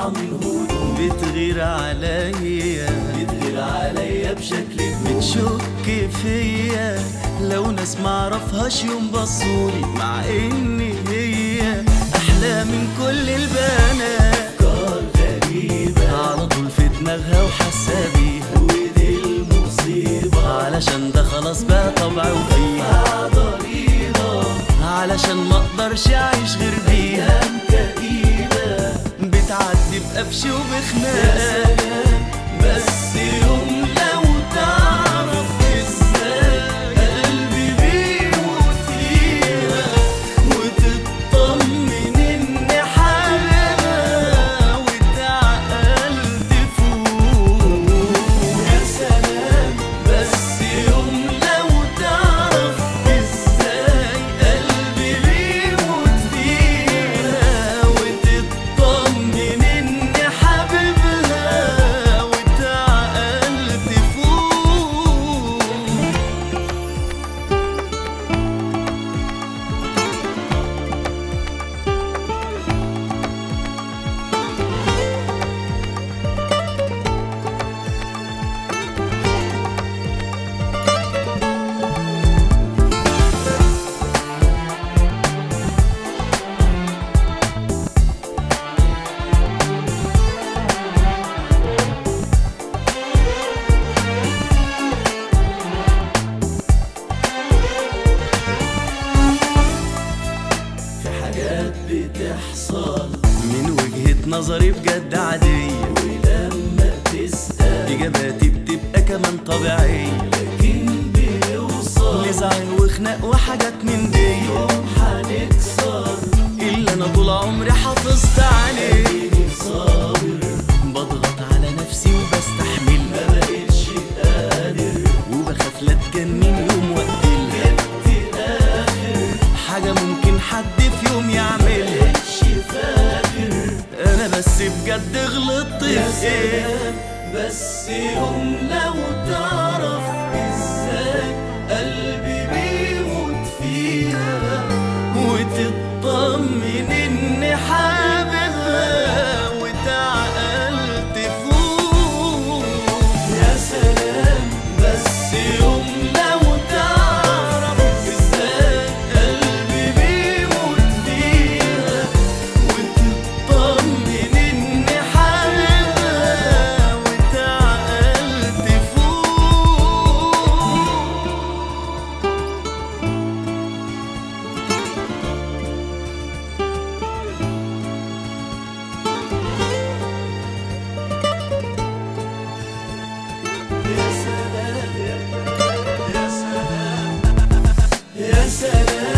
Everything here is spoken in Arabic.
من هدوء. بتغير عليا بشكل بتشك فيا لو ناس معرفهاش يوم بصولي، مع ان هي احلى من كل البنات. أفكار غريبة على طول في دماغها وحاسة بيها، ودي المصيبة علشان ده خلاص بقى طبعي وفيها ضريبة، علشان ما اقدرش اعيش غير بيها. أيام كئيبة بتعدي بقفش وبخناقة، بس يوم لو تعرف ازاي قلبي بيموت فيها، وتطمن ان حالها وتعقل تفوق. يا سلام بس يوم لو تعرف ازاي قلبي بيموت فيها، وتطمن ان حبيبها وتعقل تفوق. في حاجات بتحصل من وجهة نظري بجد عادية، ولما تسأل إجاباتي بتبقى كمان طبيعية، لكن بيوصل لزعل وخناق وحاجات من دي. يوم هنكسر اللي أنا طول عمري حافظت عليه، إني صابر بضغط على نفسي وبستحمل، ما بقتش قادر وبخاف لا تجنن يوم وقتلها. جبت آخر حاجة ممكن حد في يوم يعملها، مبقتش فاكر. أنا بس بجد غلطت يا في إيه؟ سلام بس يوم لو تعرف ازاي قلبي بيموت فيها، وتطمن إن حاببها وتعقل تفوق. يا سلام بس يوم لو تعرف ازاي قلبي بيموت فيها، وتطمن إن حاببها وتعقل تفوق. يا سلام يا سلام يا سلام